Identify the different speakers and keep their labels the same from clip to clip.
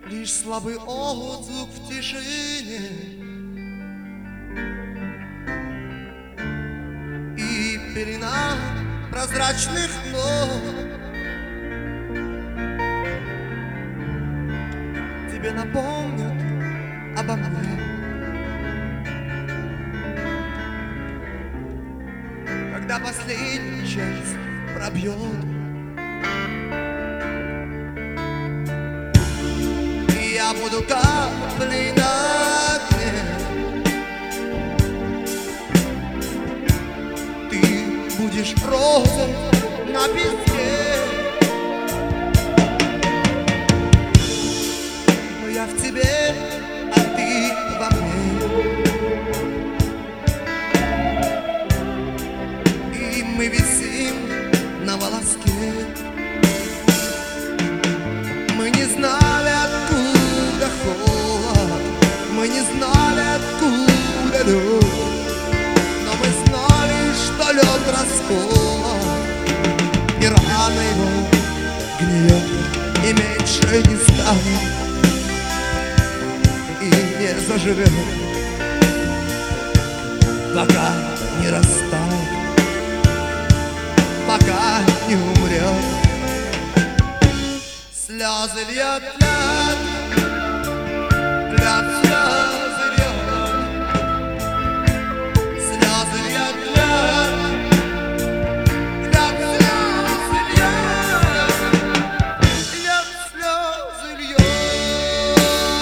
Speaker 1: лишь слабый отзвук в тишине. И пелена прозрачных ног тебе напомнят обо мне, когда последний час пробьет, и я буду каплей на дне. Ты будешь розой на песке, но я в тебе, а ты во мне. И мы висим на волоске. Мы не знали, откуда холод, мы не знали, откуда лед, но мы знали, что лед расколот, и рана его гниет, и меньше не станет, и не заживет, пока не растает, пока не умрет. Слезы льет лед, лед слезы льет, слезы льет лед, лед слезы льет, лед слезы льет.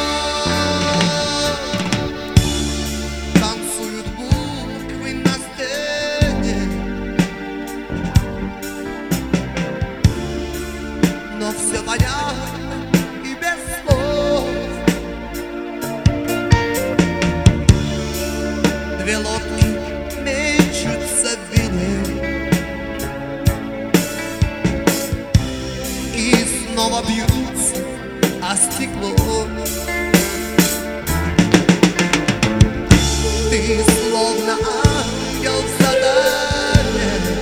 Speaker 1: Танцуют буквы на стене, но все понятно и без слов. Две лодки мечутся в вине и снова бьются о стекло. Ты словно ангел в задание,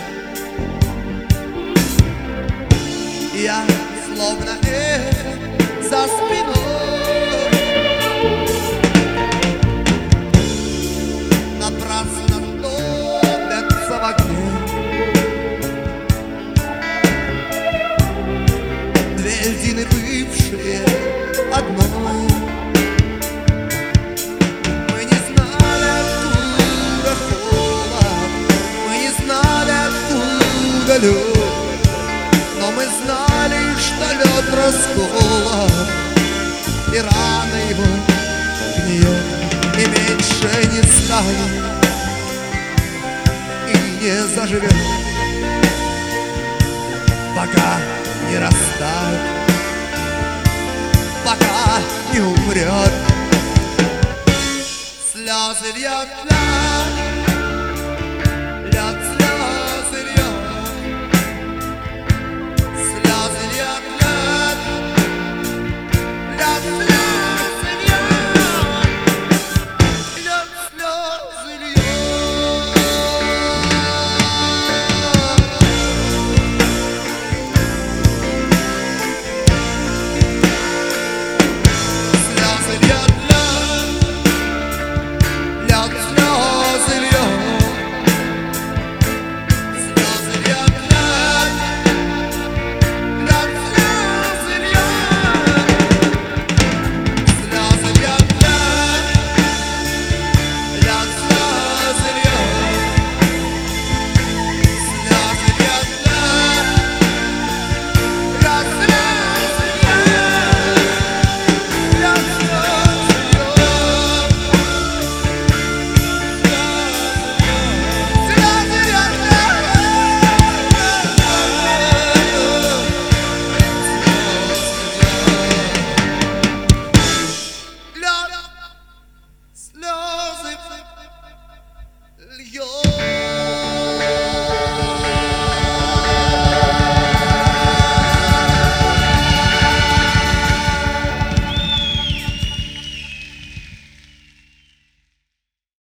Speaker 1: я словно эхо за спиной. Напрасно топятся в огне две льдины, бывшие одной. Мы не знали, откуда холод, мы не знали, откуда лед, но мы знали, что лед расколот, и рана его гниет, и меньше не станет, и не заживет, пока не растает, пока не умрет. Слезы льет лед,